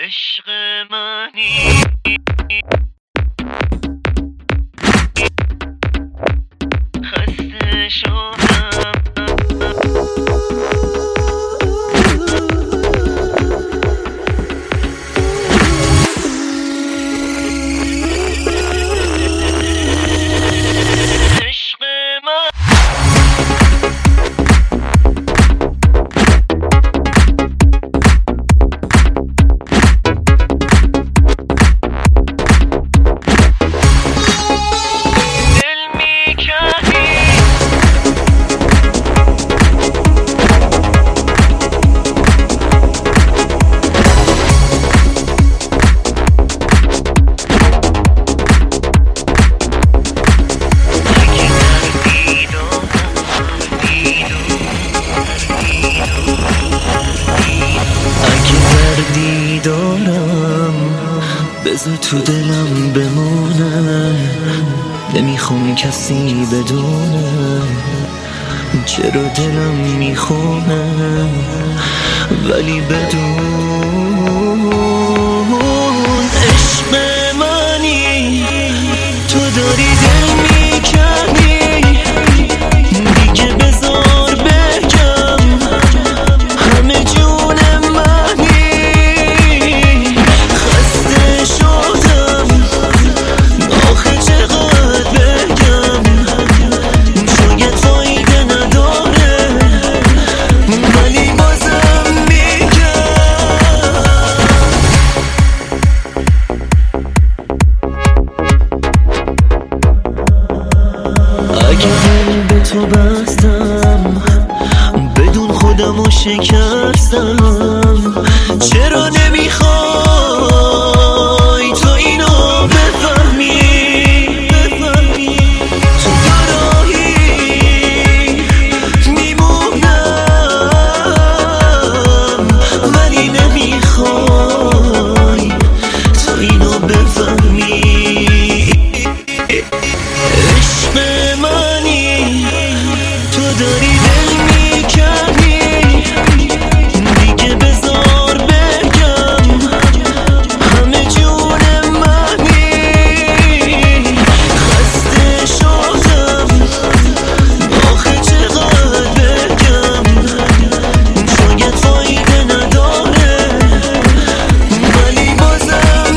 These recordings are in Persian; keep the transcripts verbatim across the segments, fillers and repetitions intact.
عشق منی خسته شدم دارم بذار تو دلم بمونه، نمیخوام کسی بدونه چرا دلم میخونه، ولی بدون عشق منی تو داری دل میکنی، دیگه بذار بگم همه جون به تو بستم بدون خودم و شکستم، چرا نمیخوای تو اینو بفهمی؟ تو دراهی میمونم ولی نمیخوای تو اینو بفهمی. عشق منی تو داری دل میکنی، دیگه بذار بگم همه جون منی خسته شدم، آخه چقدر بگم شاید فایده نداره ولی بازم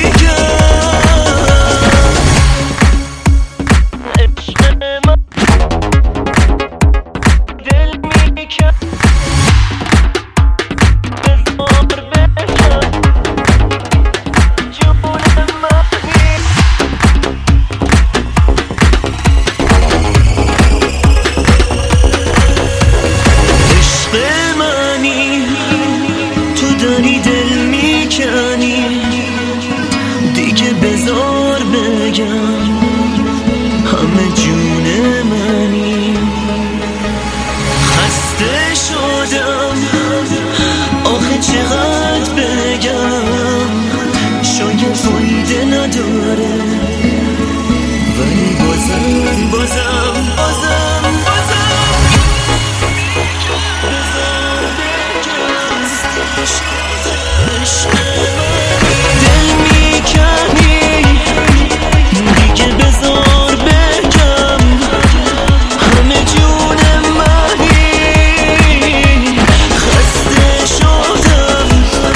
داری دل میکنی، دیگه بذار بگم همه جون منی خسته شدم، آخه چقدر بگم شاید فایده نداره ولی بازم بازم بازم بازم بذار بگم دل میکنی، دیگه بذار بگم همه جون منی خسته شدم،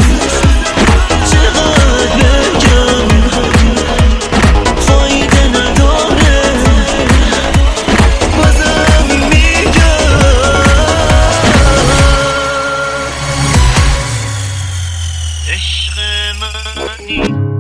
چقدر بگم فایده نداره بازم میگم عشق منی.